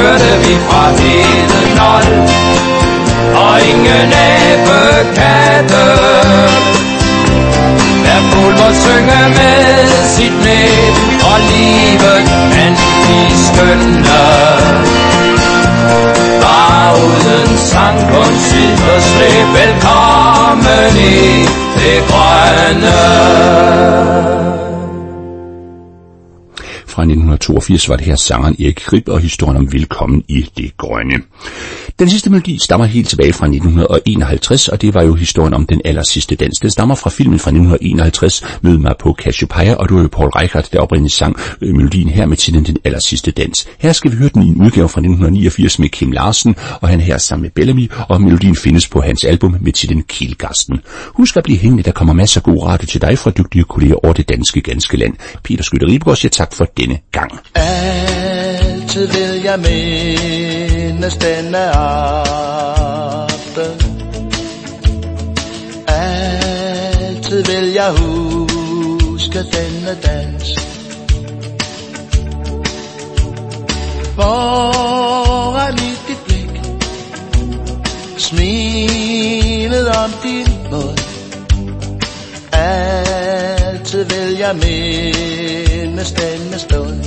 kørte vi fra Hedenol, og ingen abekatte. Der pulver synger med sit næb, og livet kan blive skønne. Bare uden sang, kun syd og slæb, velkommen i det grønne. Fra 1982 var det her sangeren Erik Grip og historien om Velkommen i det grønne. Den sidste melodi stammer helt tilbage fra 1951, og det var jo historien om den allersidste dans. Den stammer fra filmen fra 1951, Mød mig på Cassiopeia, og det var jo Paul Reichhardt, der oprindeligt sang melodien her med titlen Den allersidste dans. Her skal vi høre den i en udgave fra 1989 med Kim Larsen, og han her sammen med Bellamy, og melodien findes på hans album med titlen Kielgasten. Husk at blive hængende, der kommer masser af god radio til dig fra dygtige kolleger over det ganske land. Peter Skytte Ribegaard siger tak for denne gang. Altid vil jeg mindes denne aften. Altid vil jeg huske denne dans. Hvor er dit blik, smilet om din mund. Altid vil jeg mindes denne stund.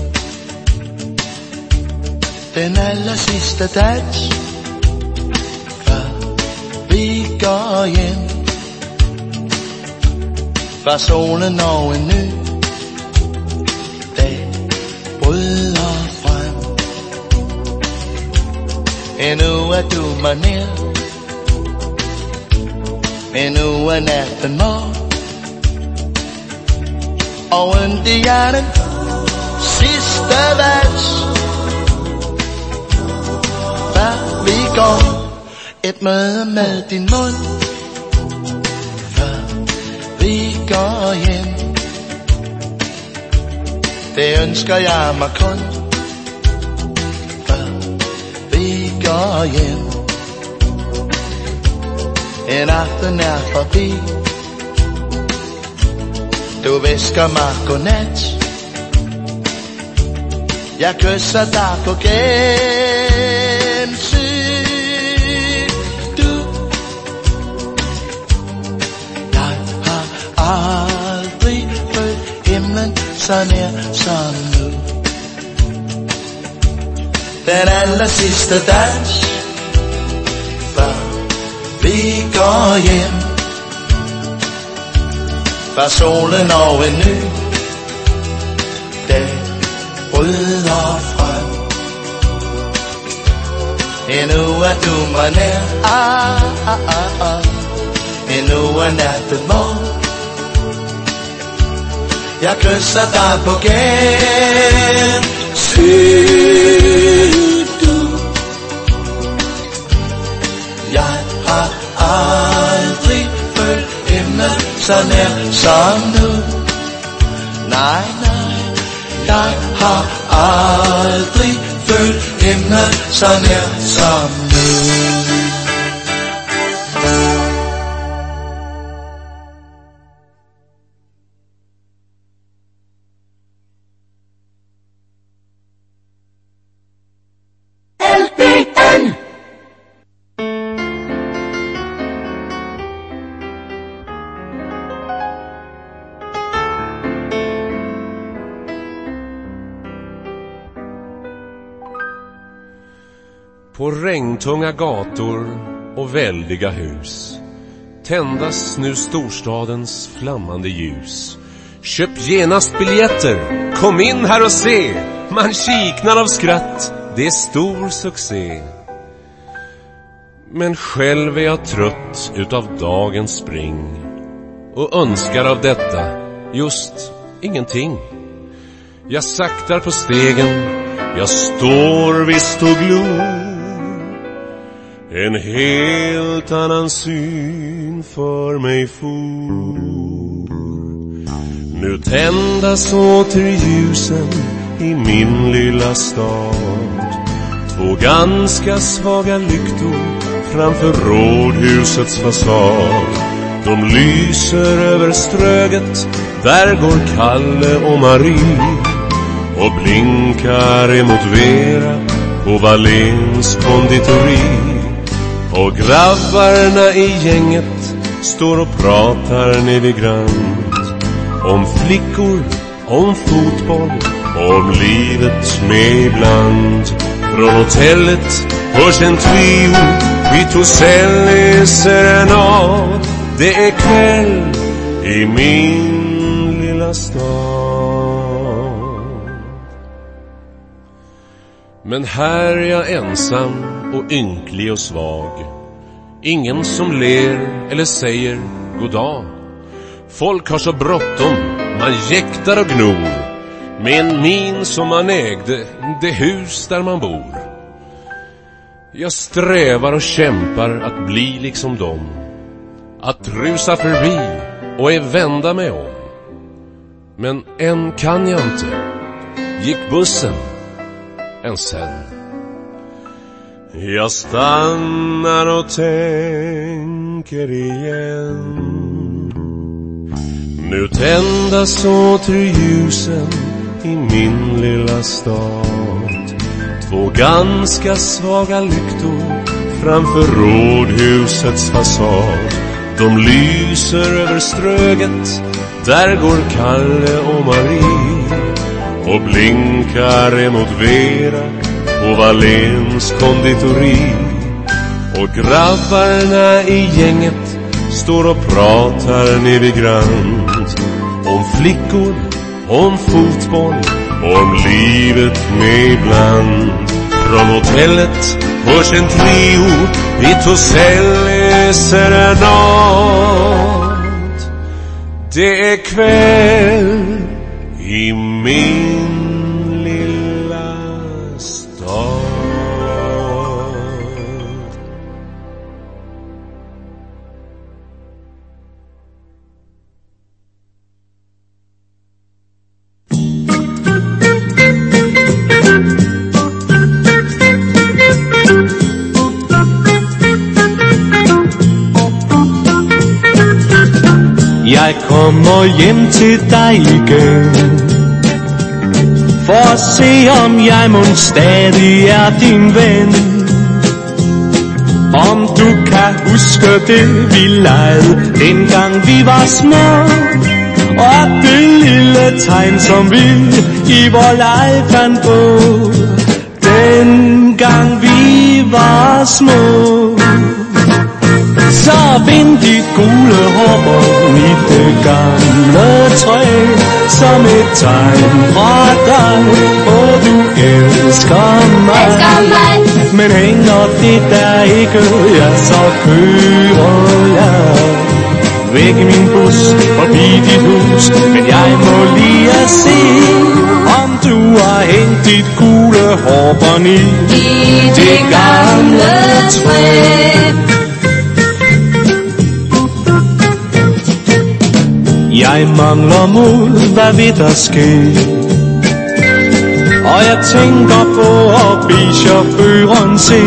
Den allersidste dans, før vi går hjem. Før solen når en ny dag bryder frem. Endnu er du mig nær, endnu er natten mørk. Og ondt i hjernen, sidste vals. Før vi går, et møde med din mund. Før vi går hjem, det ønsker jeg mig kun. Før vi går hjem, en aften er forbi. Du visker mig godnat, jeg kysser dig på gensyn. Jeg har aldrig følt himlen så nær som nu. Den allersidste dans, før vi går hjem. Før solen og en ny dag bryder frem. Endnu er du mig nær, endnu er natten mørk. Jeg kysser dig på gensyn, du. Jeg har aldrig følt himlen så nær som nu. Nej, nej, jeg har aldrig følt himlen så nær som nu. På regntunga gator och väldiga hus tändas nu storstadens flammande ljus. Köp genast biljetter, kom in här och se. Man kiknar av skratt, det är stor succé. Men själv är jag trött utav dagens spring och önskar av detta just ingenting. Jag saktar på stegen, jag står visst och glor. En helt annan syn för mig for. Nu tändas åter ljusen i min lilla stad. Två ganska svaga lyktor framför rådhusets fasad. De lyser över Ströget, där går Kalle och Marie och blinkar emot Vera på Valens konditori. Och grabbarna i gänget står och pratar nere vid Grand. Om flickor, om fotboll, om livet med ibland. Från hotellet hörs en trio, vid Torselli serenad. Det är kväll i min lilla stad. Men här är jag ensam och ynklig och svag. Ingen som ler eller säger god dag. Folk har så bråttom, man jäktar och gnor med en min som man ägde det hus där man bor. Jag strävar och kämpar att bli liksom dem, att rusa förbi och vända mig om. Men än kan jag inte. Gick bussen än sen. Jag stannar och tänker igen. Nu tändas åter ljusen i min lilla stad. Två ganska svaga lyktor framför rådhusets fasad. De lyser över Ströget, där går Kalle och Marie. Och blinkar emot Vera på Valens konditori. Och grabbarna i gänget står och pratar nere vid Grand. Om flickor, om fotboll, om livet med ibland. Från hotellet hörs en trio vid Torselli serenad. Det är kväll i min lilla stad. Jeg kommer hjem til dig igen, for at se om jeg mon stadig er din ven. Om du kan huske det vi legede, dengang vi var små, og det lille tegn som vi i vor leg fandt på, dengang vi var små. Så vind dit gule hår i det gamle træ, som et tegn fra dig, og du elsker mig. Men hænger det der ikke, ja, så kører jeg væk i min bus, forbi dit hus. Men jeg må lige at se, om du har hængt dit gule hår i det gamle træ. Jeg mangler mod, hvad vil der ske? Og jeg tænker på at bede chaufføren se,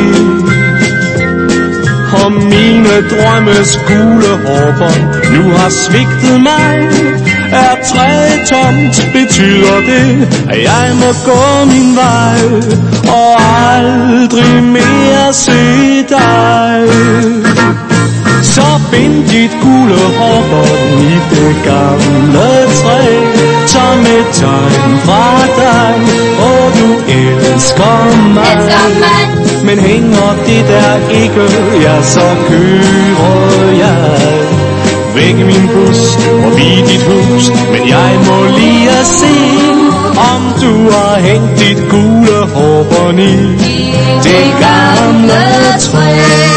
om mine drømmes gule hårbånd nu har svigtet mig. Er træet tomt, betyder det, at jeg må gå min vej og aldrig mere se dig. Så bind dit gule hårbånd i det gamle træ, som et tegn fra dig, og du elsker mig. Men hænger det der ikke, ja, så kører jeg væk i min bus, forbi dit hus. Men jeg må lige at se, om du har hængt dit gule hårbånd i det gamle træ.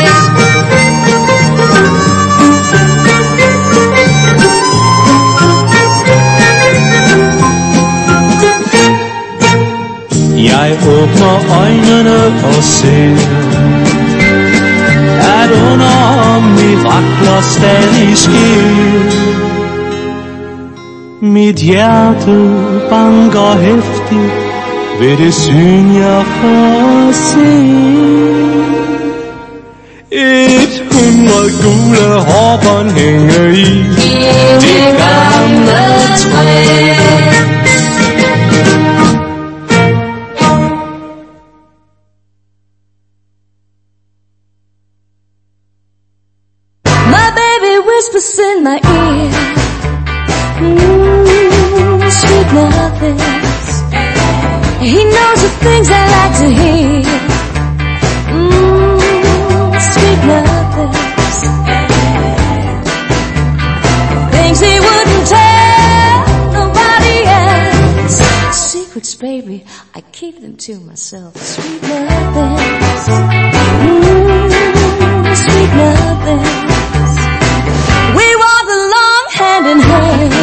Jeg åbner øjnene og ser, at under mirakler stadig sker. Mit hjerte banker heftigt ved det syn jeg får se. 100 gule hårbånd hænger i det gamle træ. whispers in my ear, sweet nothings. He knows the things I like to hear, sweet nothings. Things he wouldn't tell nobody else. Secrets, baby, I keep them to myself. Sweet nothings, sweet nothings. We walk along hand in hand,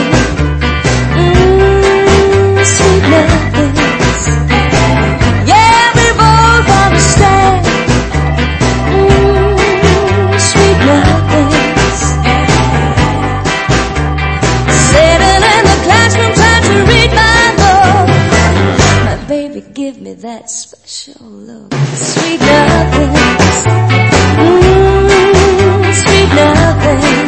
sweet nothings. Yeah, we both understand, sweet nothings. Sitting in the classroom trying to read my book, my baby give me that special look. Sweet nothings, sweet nothings.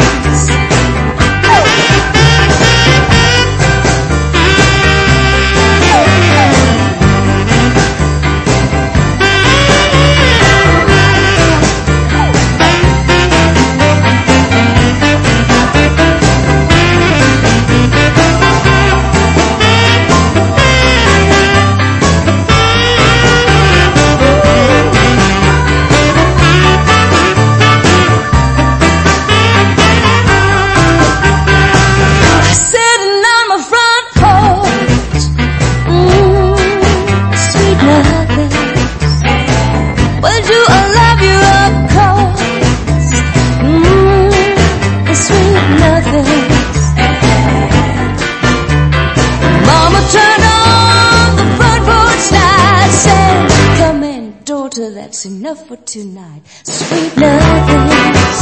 That's enough for tonight. Sweet nothings,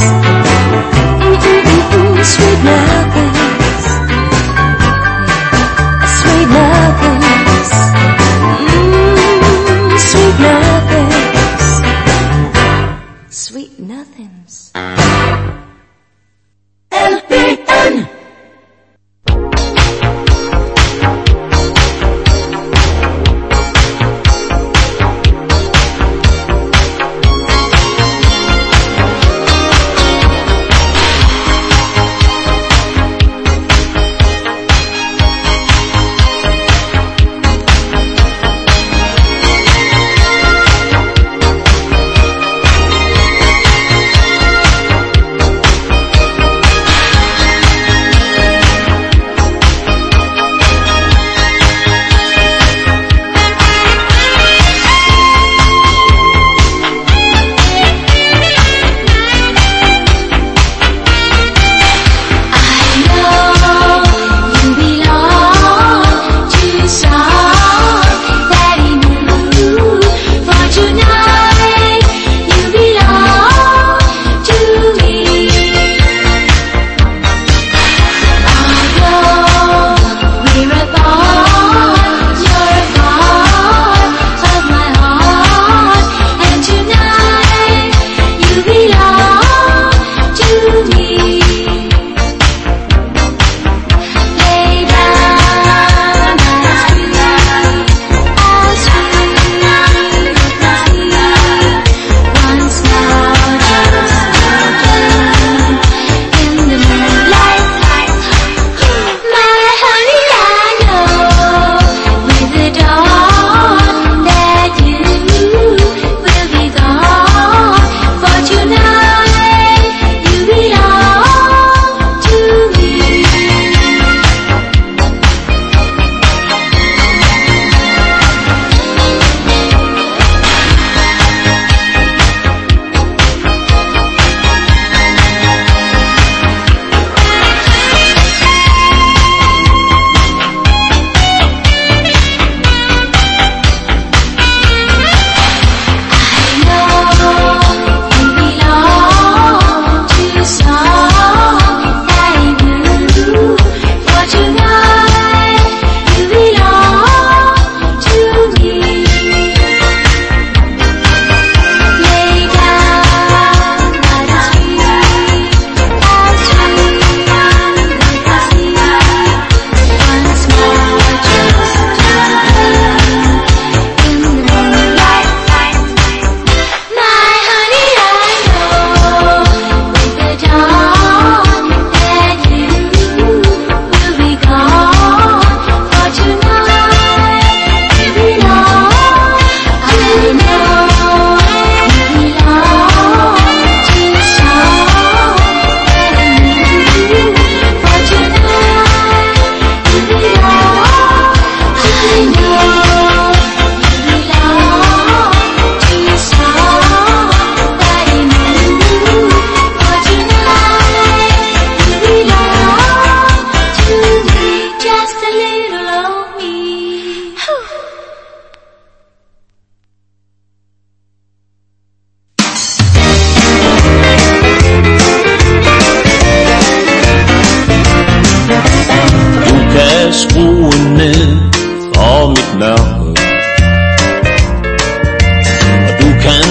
sweet nothings, sweet nothings, sweet nothings, sweet nothings. LPN.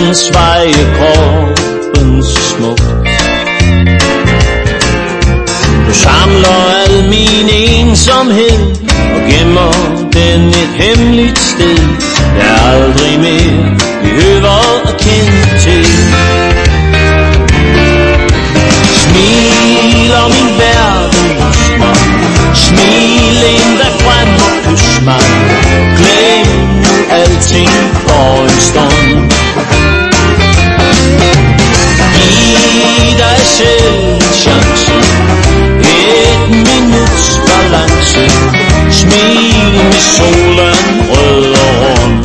Dens veje kroppen så smukt. Du samler al min ensomhed og gemmer den et hemmeligt sted, jeg aldrig mere behøver at kende til. Smiler min verden hos mig, smil ind der frem og kys mig. Glem nu alting for en stund. Giv dig selv en chance, et minuts balance. Smil med solen rød og rund.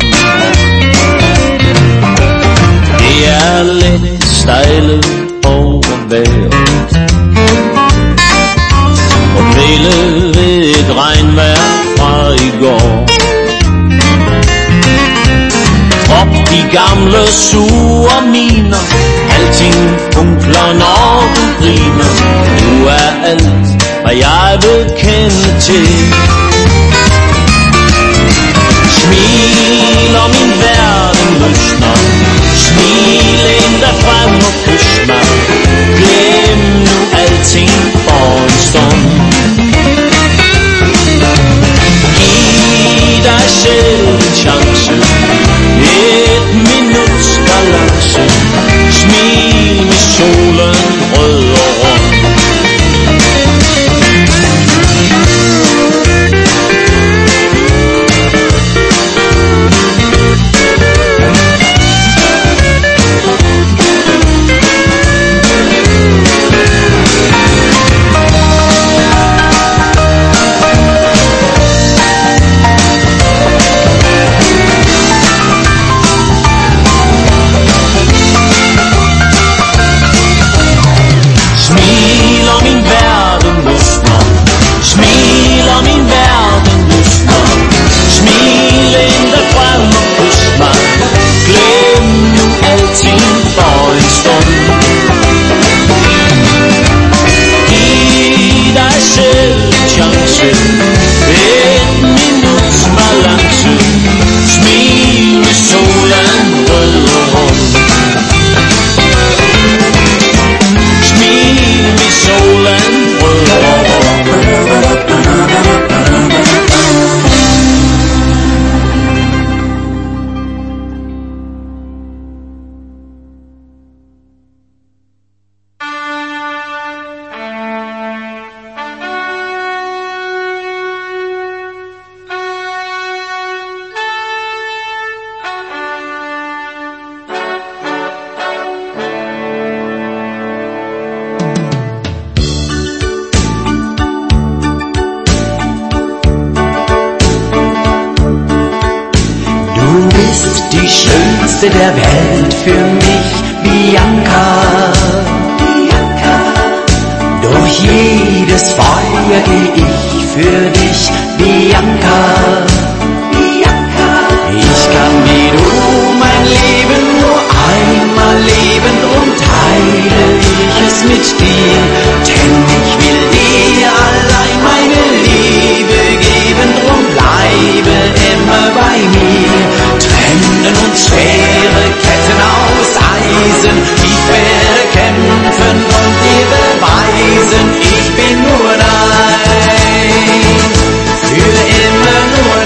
Det er let stejlet over vejret og kvælet ved et regnvejr fra i går. Drop de gamle sure miner, alting funkler når du griner. Du er alt hvad jeg vil kende til. Smil og min verden løsner, smil ind der frem og kys mig. Glem nu alting for en stund. Giv dig selv en chance, et minuts balance. Smil med solen rød og rund. Die schönste der Welt für mich, Bianca. Bianca. Durch jedes Feuer geh ich für dich, Bianca. Bianca. Ich kann wie du mein Leben nur einmal leben, drum teile ich es mit dir, denn ich will dir allein meine Liebe geben, drum bleibe immer bei mir. Trennen uns schwere Ketten aus Eisen, ich werde kämpfen und dir beweisen, ich bin nur dein, für immer nur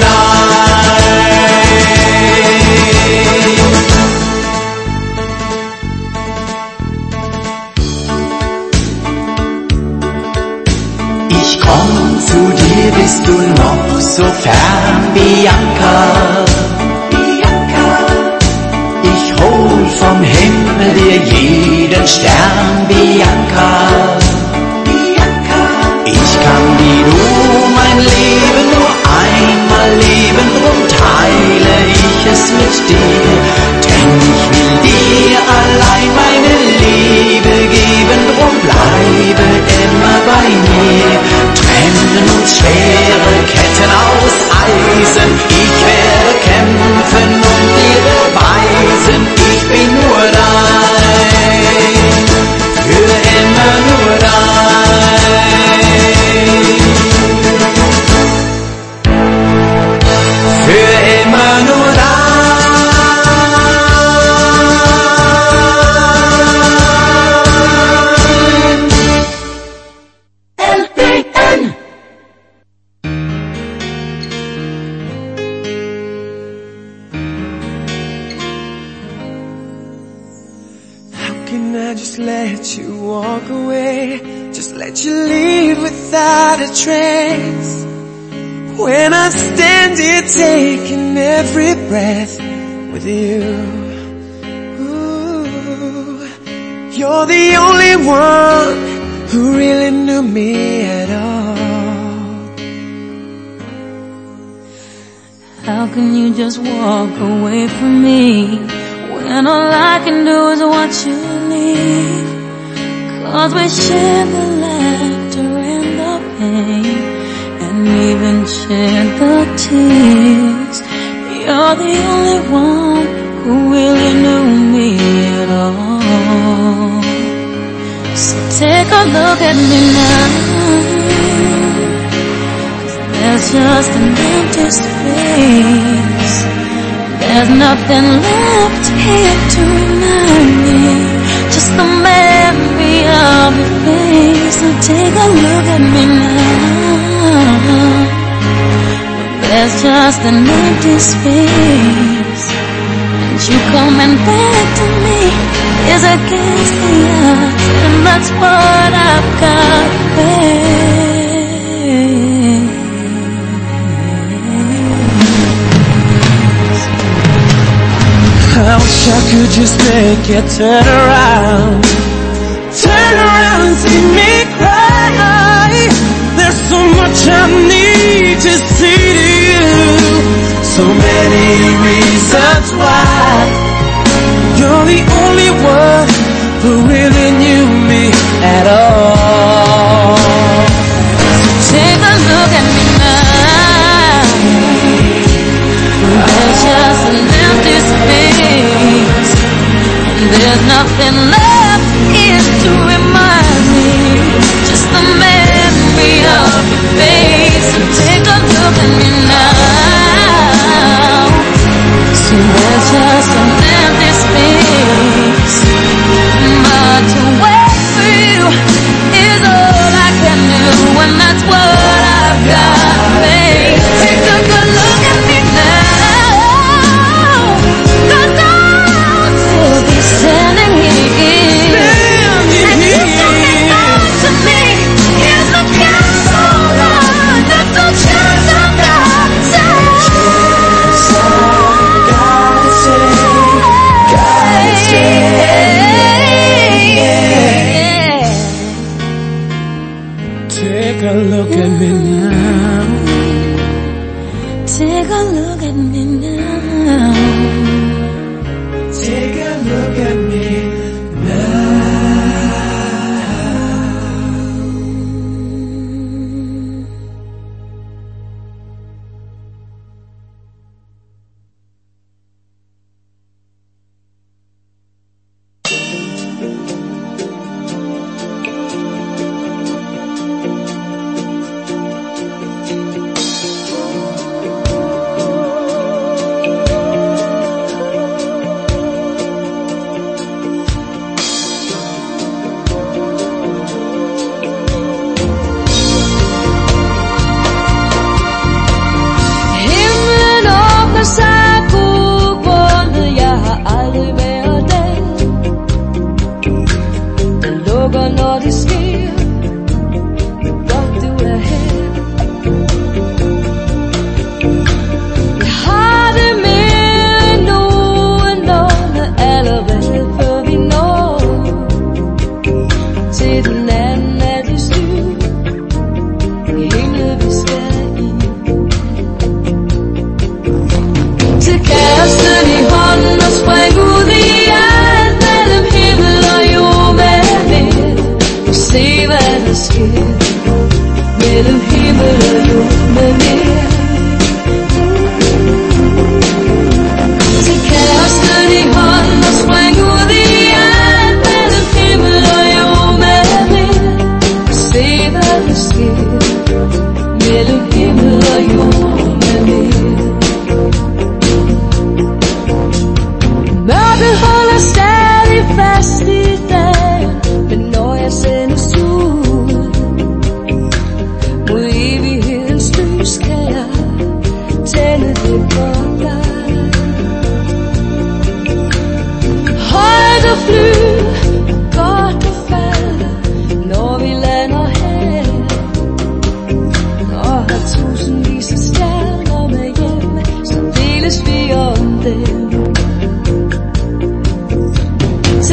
dein. Ich komm zu dir, bist du noch so fern, Bianca. Vom Himmel dir jeden Stern, Bianca. Bianca. Ich kann wie du mein Leben nur einmal leben, drum teile ich es mit dir, denn ich will dir allein meine Liebe geben, drum bleibe immer bei mir. Trennen uns schwere Ketten aus Eisen, ich werde kämpfen und dir beweisen, ich bin nur dein, für immer nur dein, für immer nur dein. I just let you walk away, just let you leave without a trace. When I stand here taking every breath with you, ooh, you're the only one who really knew me at all. How can you just walk away from me when all I can do is watch you leave? 'Cause we share the laughter and the pain, and even share the tears. You're the only one who really knew me at all. So take a look at me now, 'cause there's just an empty space. There's nothing left here to remind me, just the memory of your face. So take a look at me now. There's just an empty space, and you coming back to me is against the odds, and that's what I've got to face. I wish I could just make you turn around and see me cry. There's so much I need to say to you, so many reasons why. You're the only one who really knew me at all. So take a look at me now. There's just an empty space, and there's nothing left here to remind me, just the memory of your face. So take a look at me now. So there's just an empty space, but to wait for you is all I can do, and that's what I've got to face. Take a good look at me now, 'cause I'll still be standing here, and you coming back to me is the castle run. That's the chance I've got to take. Take a look at me now. Take a look at me now. Take a look at me Til kæresten i hånden og spring ud i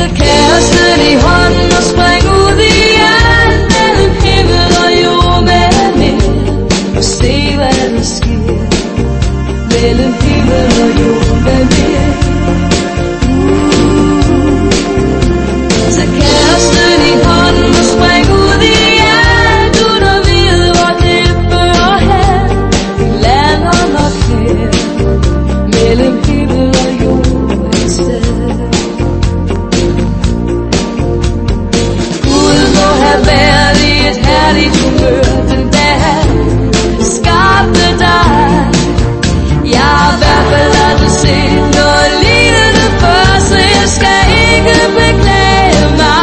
Tag kæresten i hånden og spring ud i alt mellem himmel og jord med mere. Og se hvad der sker mellem himmel og jord med mere. Tag kæresten i hånden og spring ud i alt uden at vide hvor det fører hen. Vi lander nok her mellem himmel og jord et sted. Gud må have været i et herligt humør den dag han skabte dig. Jeg har i hvert fald aldrig set noget lignende før, så jeg skal ikke beklage mig.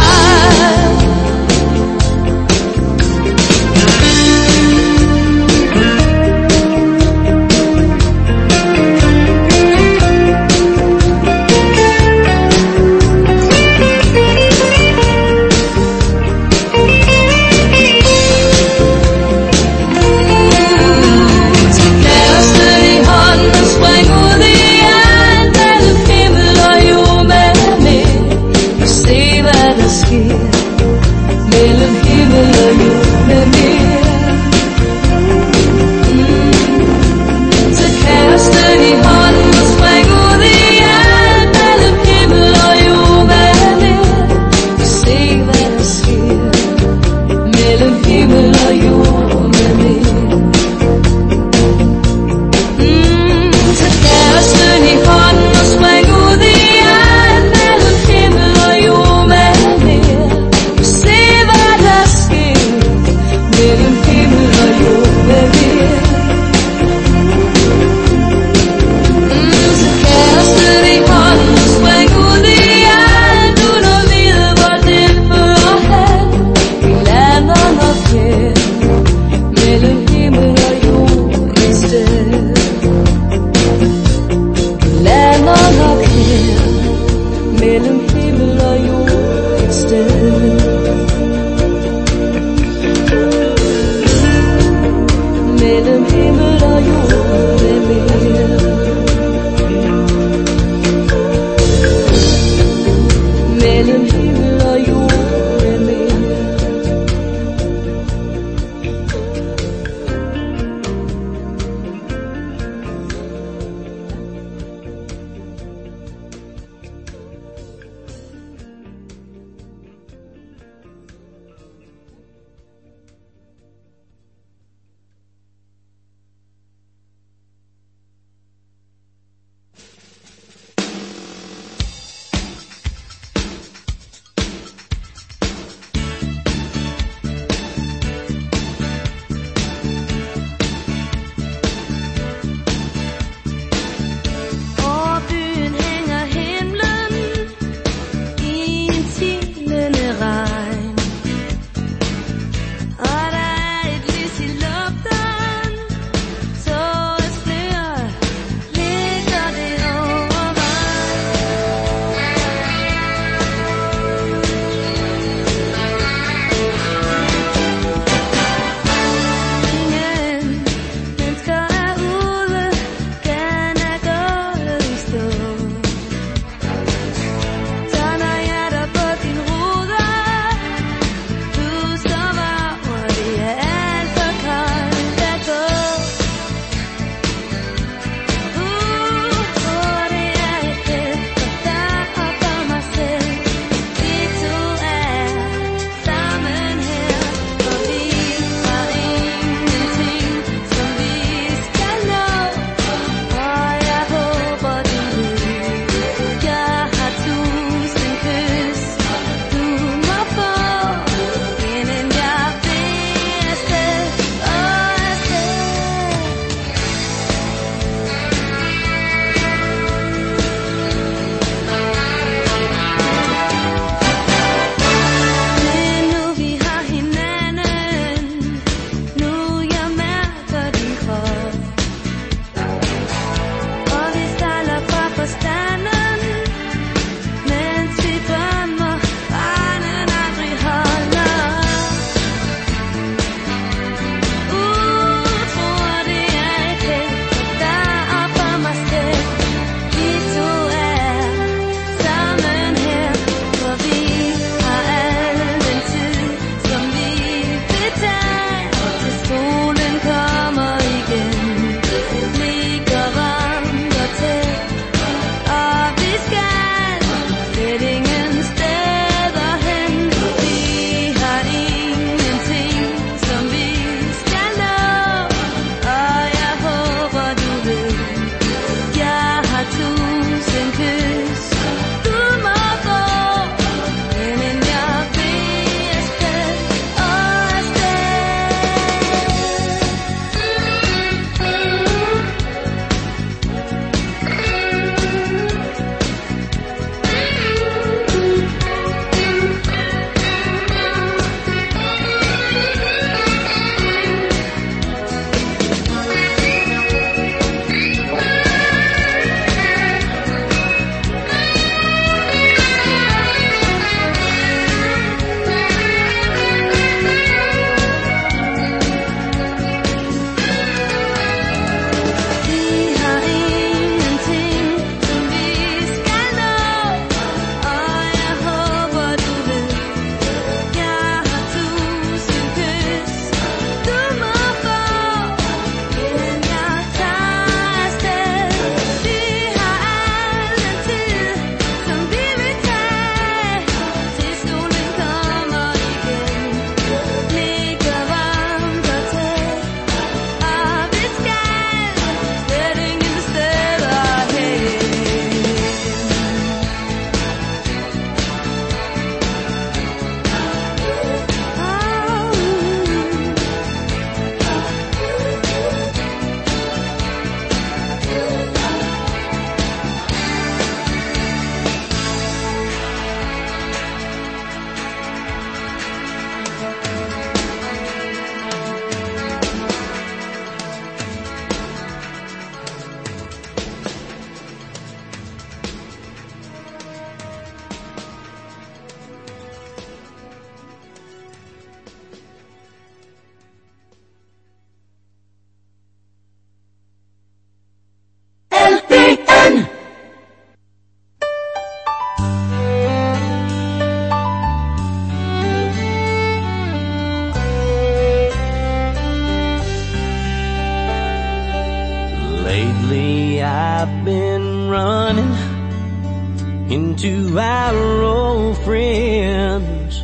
into our old friends.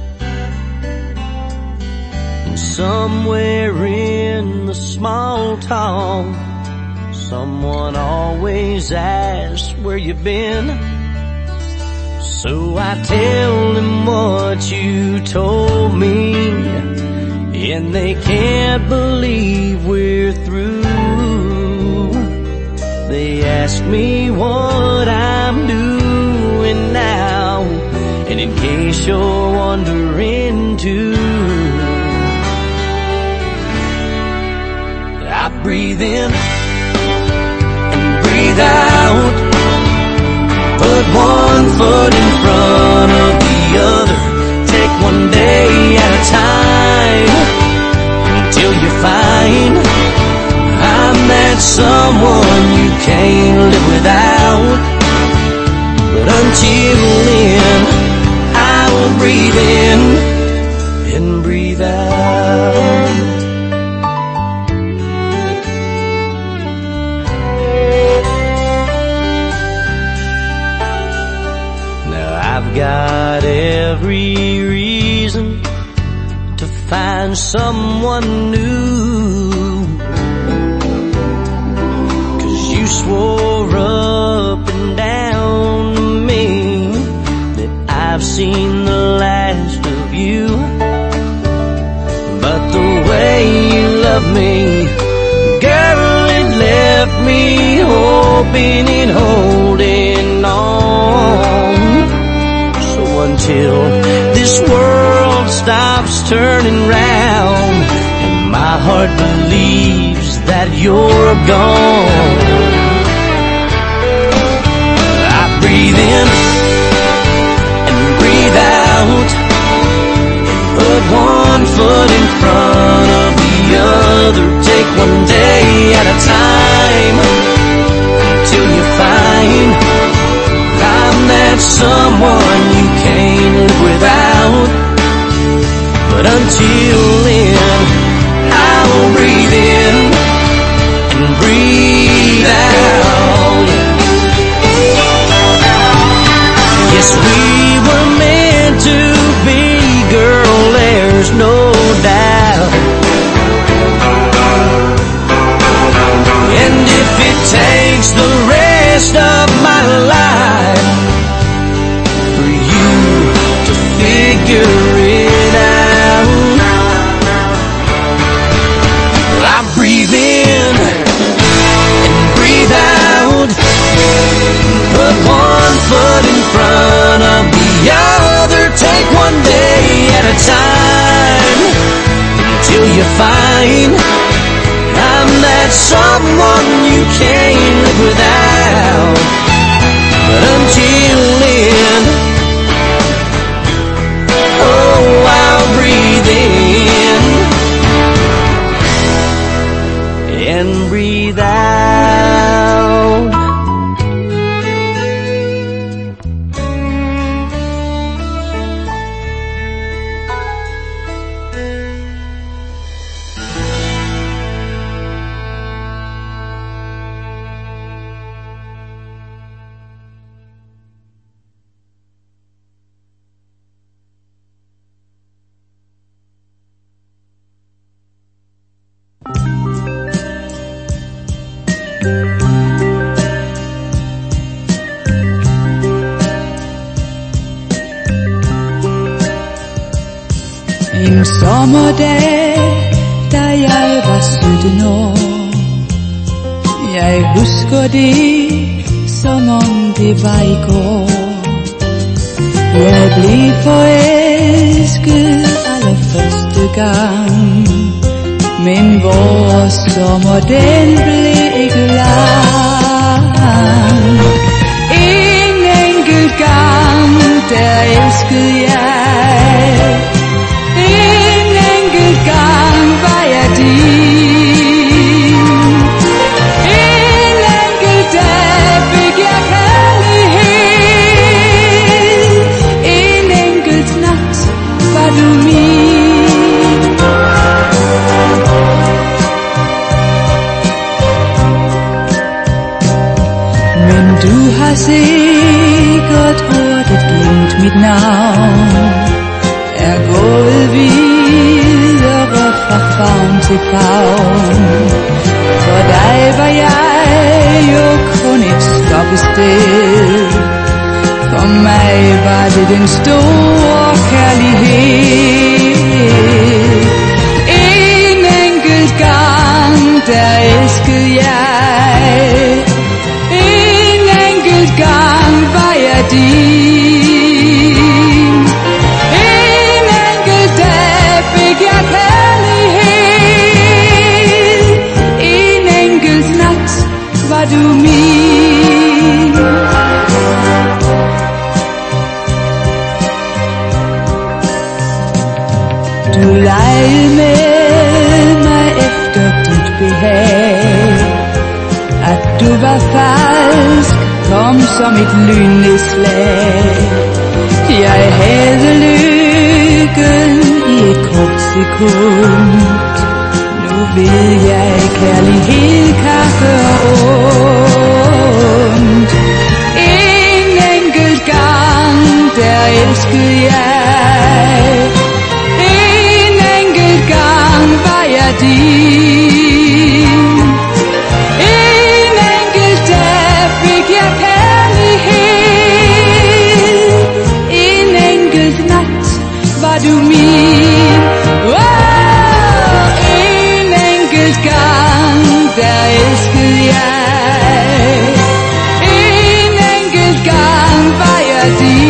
And somewhere in the small talk, someone always asks where you've been. So I tell them what you told me, and they can't believe we're through. They ask me what I'm doing now, and in case you're wondering too, I breathe in and breathe out, put one foot in front of the other, take one day at a time, until you find I'm that someone you can't live without. But until then, I will breathe in and breathe out. Now I've got every reason to find someone new, swore up and down to me that I've seen the last of you. But the way you love me, girl, it left me hoping and holding on. So until this world stops turning round and my heart believes that you're gone, breathe in and breathe out, put one foot in front of the other, take one day at a time, until you find I'm that someone you can't live without. But until then, I'll breathe in and breathe out. Yes, we were meant to be, girl, there's no doubt. And if it takes the rest of my life for you to figure it out, I breathe in and breathe out, put one foot in front of the other, take one day at a time, until you find I'm that someone you can't live without. But until then, oh, I'll breathe in and breathe out. En sommerdag, da jeg var 17 år, jeg husker det, som om det var i går. Jeg blev forelsket allerførste gang, men vores sommer, den blev ikke lang. En enkelt gang, der elskede jeg, en enkelt gang var jeg din. En enkelt dag fik jeg kærlighed, en enkelt nat var du min. navn er gået videre fra favn til favn. For dig var jeg jo kun et stoppested. For mig var det den store kærlighed. En enkelt gang, der elskede jeg. En enkelt gang var jeg din. En enkelt dag fik jeg kærlighed. En enkelt nat var du min. Du legede med mig efter dit behag. At du var falsk kom som et lynnedslag. Jeg havde lykken i et kort sekund. Nu ved jeg kærlighed kan gøre ondt. En enkelt gang, der elskede jeg. En enkelt gang var jeg din. En enkelt dag fik jeg kærlighed. En enkelt nat var du min. En enkelt gang, der elskede jeg. En enkelt gang var jeg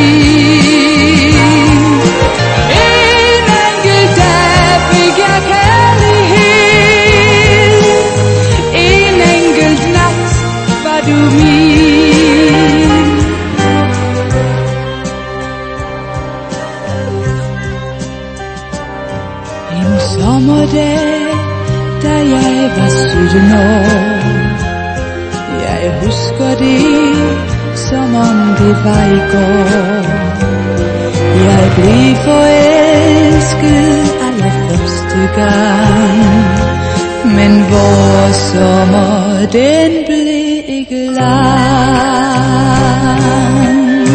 din. En enkelt dag fik jeg kærlighed. En enkelt nat var du min. En sommerdag, da jeg var 17 år. Jeg husker det, som om det var i går. Jeg blev forelsket allerførste gang. Men vores sommer, den blev ikke lang.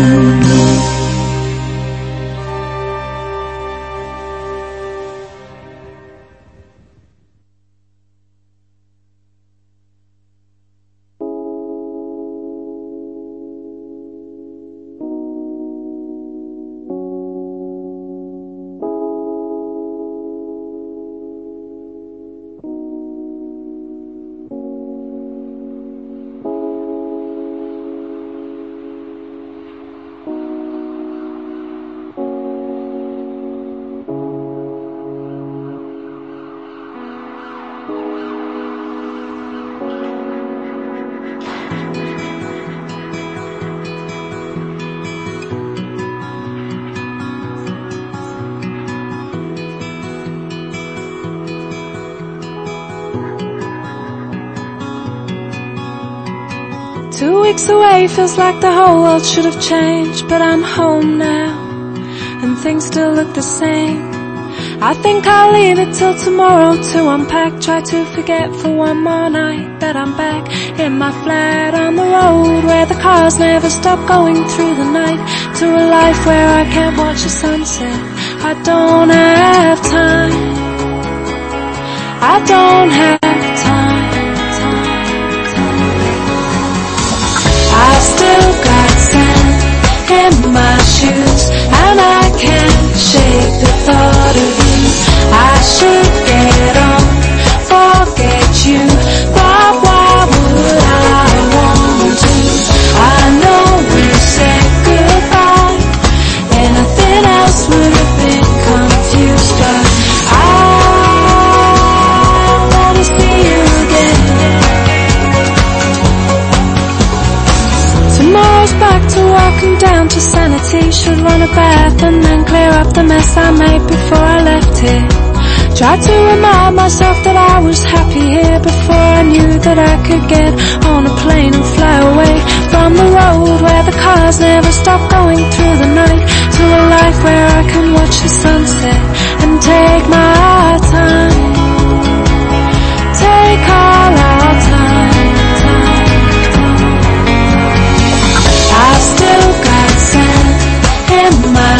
Two weeks away feels like the whole world should have changed, but I'm home now, and things still look the same. I think I'll leave it till tomorrow to unpack, try to forget for one more night that I'm back in my flat on the road, where the cars never stop going through the night, to a life where I can't watch the sunset. I don't have time, I don't have time. I've still got sand in my shoes, and I can't shake the thought of you. I should get on, forget you, but why would I want to? I know we said goodbye, anything else would have been confused, but I wanna see you again. Tomorrow's back to walking down to sanity. Should run a bath and then clear up the mess I made before I left here. Tried to remind myself that I was happy here before I knew that I could get on a plane and fly away from the road where the cars never stop going through the night, to a life where I can watch the sunset and take my time, take all our time. I've still got sand in my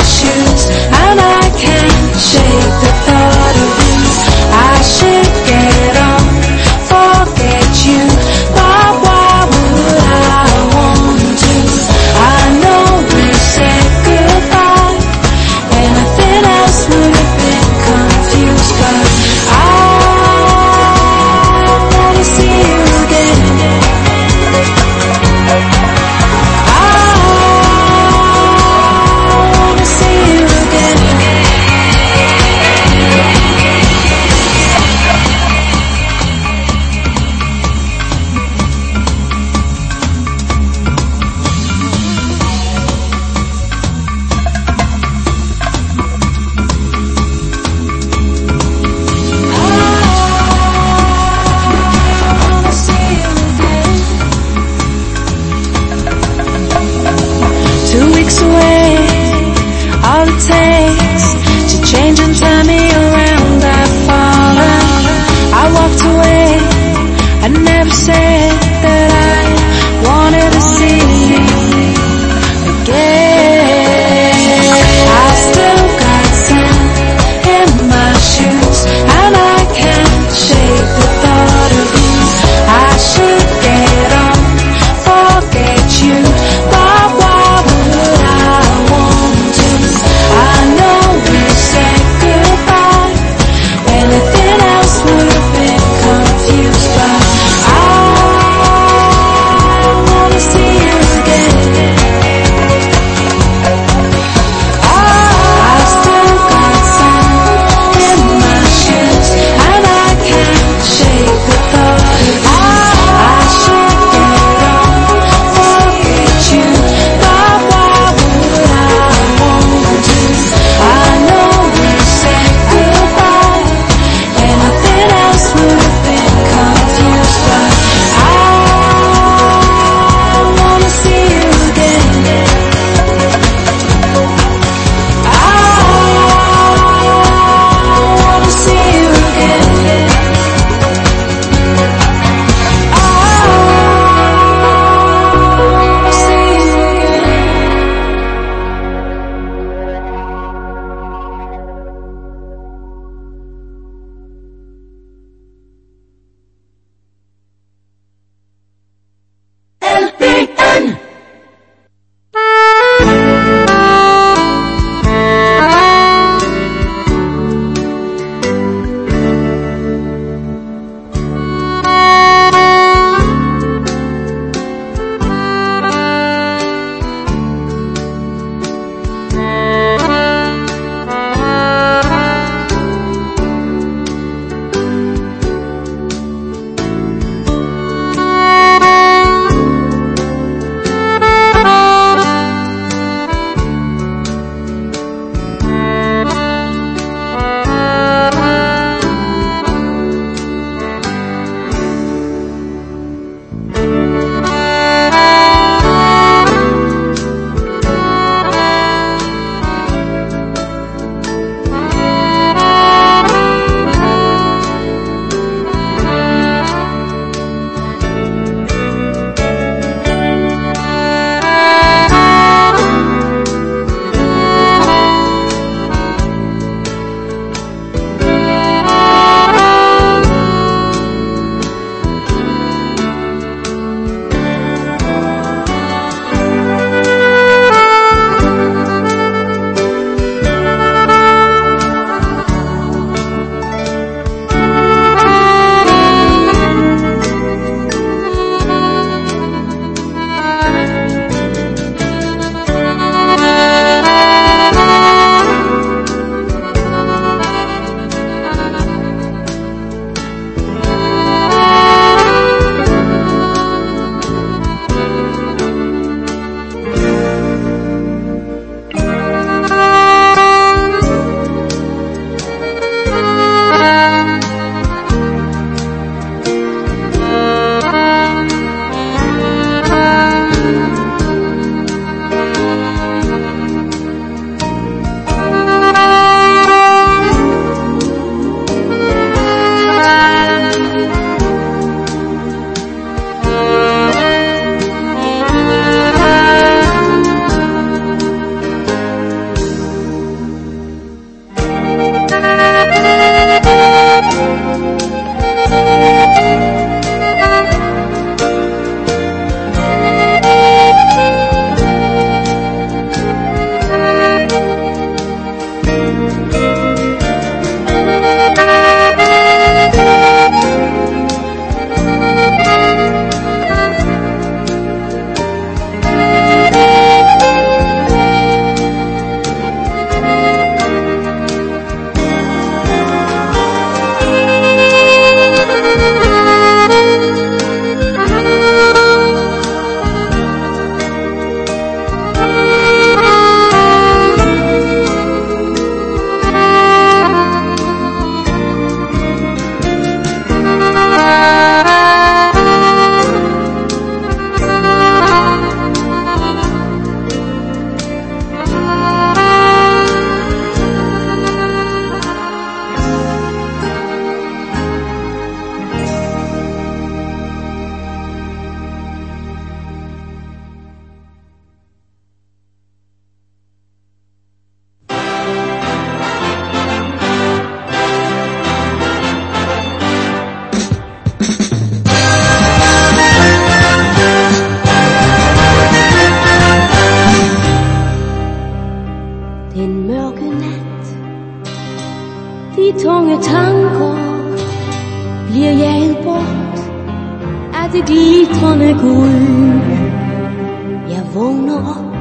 Den mørke nat, de tunge tanker bliver jaget bort af det glitrende guld. Jeg vågner op,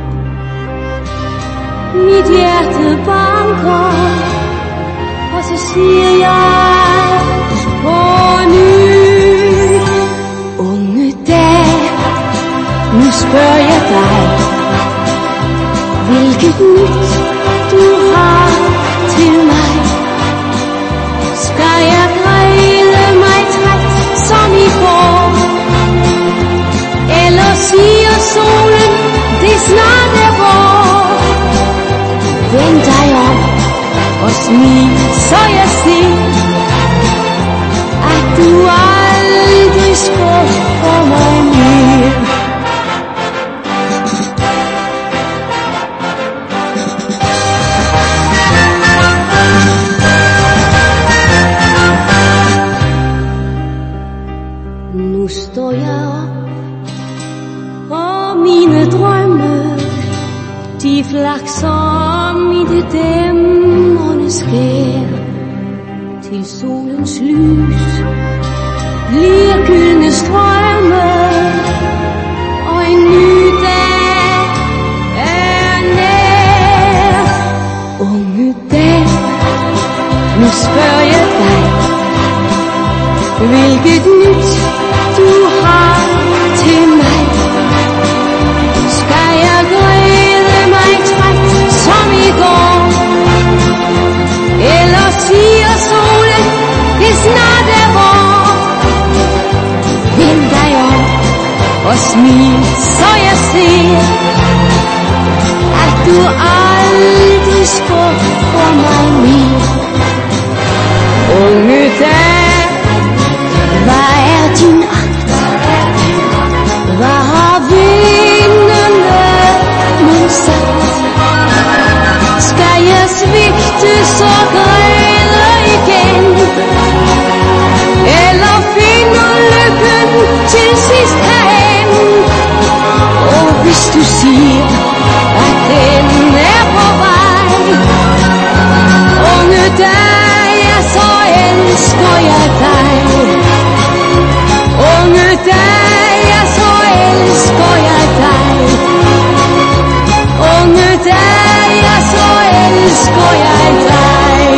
mit hjerte banker, og så siger jeg på ny: unge dag, nu spørger jeg dig, hvilket nyt du har til mig. Skal jeg græde mig træt som i går, eller siger solen, det snart er vår? Vend dig om og smil, så jeg ser, at du aldrig skuffer mig mere. Nu står jeg op, og mine drømme, de flakser i det dæmmerne skær. Til solens lys bliver gyldne strømme, og en ny dag er nær. Unge dag, nu spørger jeg dig, hvilket nyt du har til mig. Skal jeg græde mig træt som i går, eller siger solen, det snart er vår? Vend dig om og smil, så jeg ser, at du aldrig skuffer mig mere. Unge dag, hvad er din agt? Hvad har vindene nu sagt? Skal jeg svigte så græde igen, eller finder lykken til sidst herhen? Og hvis du siger, at den er på vej, unge dag, ja, så elsker jeg dig. Unge dag, ja, så elsker jeg dig. Unge dag, ja, så elsker jeg dig.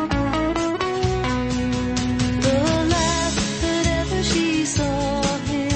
The last that ever she saw him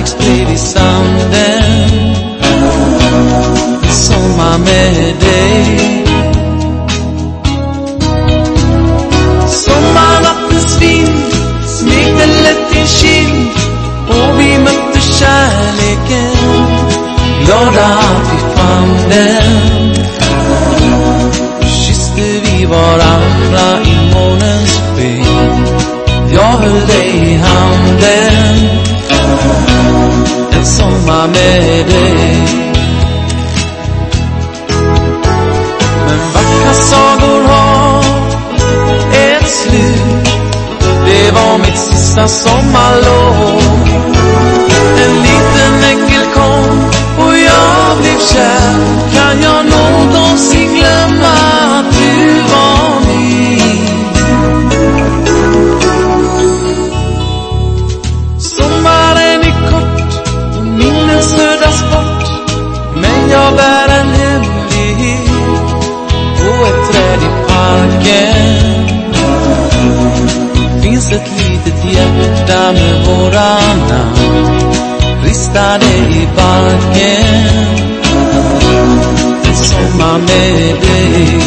kärleksbrev i sanden. Sommar med dig. Sommarnattens vind smekte lätt din kind och vi mötte kärleken, glada att vi fann den. Kysste vi varandra i månens sken. Jag höll dig i handen. En sommar med dig. Men vackra sagor har ett slut. Det var mitt sista sommarlov. En liten ängel kom och jag blev kär. Kan jag någonsin glömma att du var min? Sommaren är kort och minnen södas bort. Men jag bär en hemlighet på ett träd i parken. Finns ett litet hjärta med våra namn ristade i barken. En sommar med dig.